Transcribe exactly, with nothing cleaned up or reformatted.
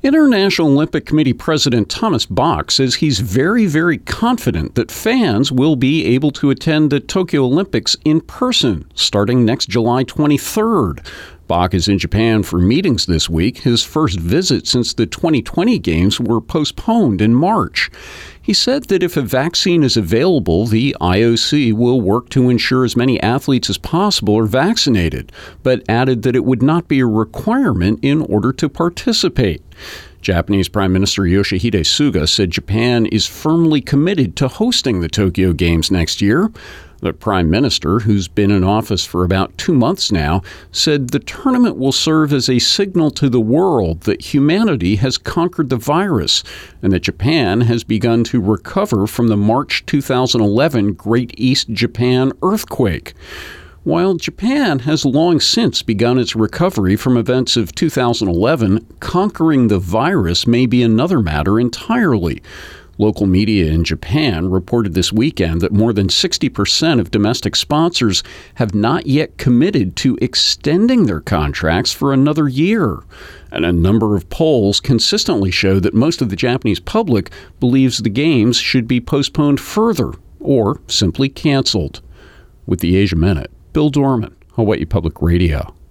International Olympic Committee President Thomas Bach says he's very, very confident that fans will be able to attend the Tokyo Olympics in person starting next July twenty-third. Bach is in Japan for meetings this week, his first visit since the twenty twenty games were postponed in March. He said that if a vaccine is available, the I O C will work to ensure as many athletes as possible are vaccinated, but added that it would not be a requirement in order to participate. Japanese Prime Minister Yoshihide Suga said Japan is firmly committed to hosting the Tokyo Games next year. The Prime Minister, who's been in office for about two months now, said the tournament will serve as a signal to the world that humanity has conquered the virus and that Japan has begun to recover from the March two thousand eleven Great East Japan earthquake. While Japan has long since begun its recovery from events of two thousand eleven, conquering the virus may be another matter entirely. Local media in Japan reported this weekend that more than sixty percent of domestic sponsors have not yet committed to extending their contracts for another year. And a number of polls consistently show that most of the Japanese public believes the games should be postponed further or simply canceled. With the Asia Minute, Bill Dorman, Hawaii Public Radio.